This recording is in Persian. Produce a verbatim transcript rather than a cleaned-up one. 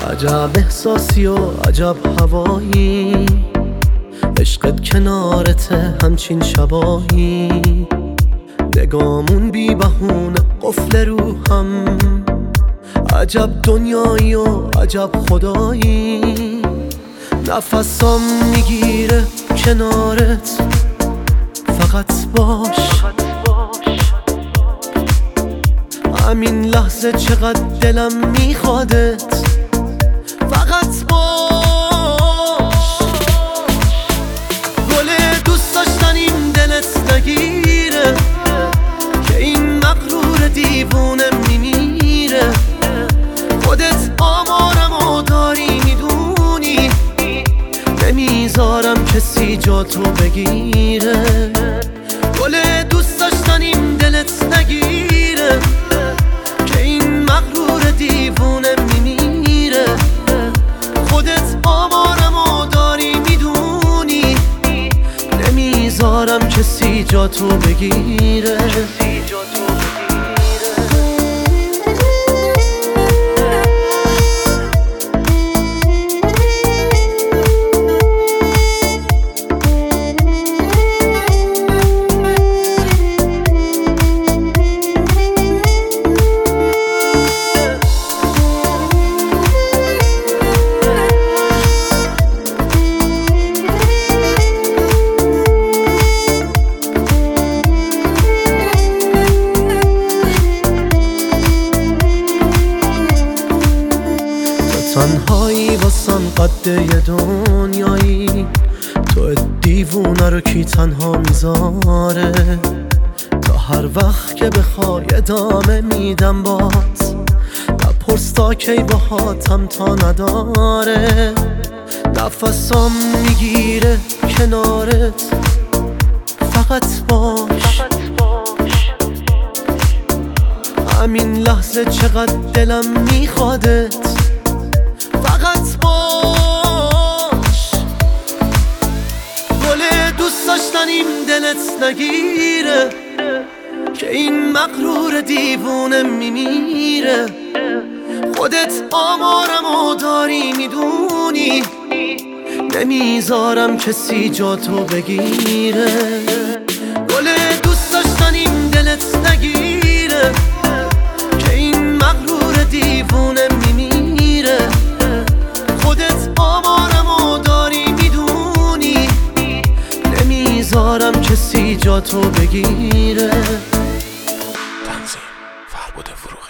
عجب احساسی و عجب هوایی، عشقت کنارته همچین شبایی. نگامون بی بهونه قفل روحم، عجب دنیایی و عجب خدایی. نفسام میگیره کنارت، فقط باش. همین لحظه چقدر دلم میخوادت، فقط باش. گل دوست داشتنیم دلت نگیره، که این مغرور دیوونه میمیره. خودت آمارم و داری میدونی، نمیذارم کسی جا تو بگیره. گل دوست داشتنیم دلت نگیره، که این مغرور دیوونه میمیره. خودت آمارم و داری میدونی، نمیذارم کسی جا تو بگیره. تنهایی واسم قد یه دنیایی، تو دیوونه رو کی تنها میذاره؟ تا هر وقت که بخوای ادامه میدم بات، نپرس تا کی باهاتم تا نداره. نفسام میگیره کنارت، فقط باش. همین لحظه چقدر دلم میخوادت، فقط باش. گل دوست داشتنیم دلت نگیره، که این مغرور دیوونه میمیره. خودت آمارم و داری میدونی، نمیذارم کسی جا تو بگیره. گل دوست داشتنیم دلت نگیره، که این مغرور دیوونه میمیره. خودت آمارم و داری میدونی، نمیذارم کسی جا تو بگیره. تنظیم فربود فروغی.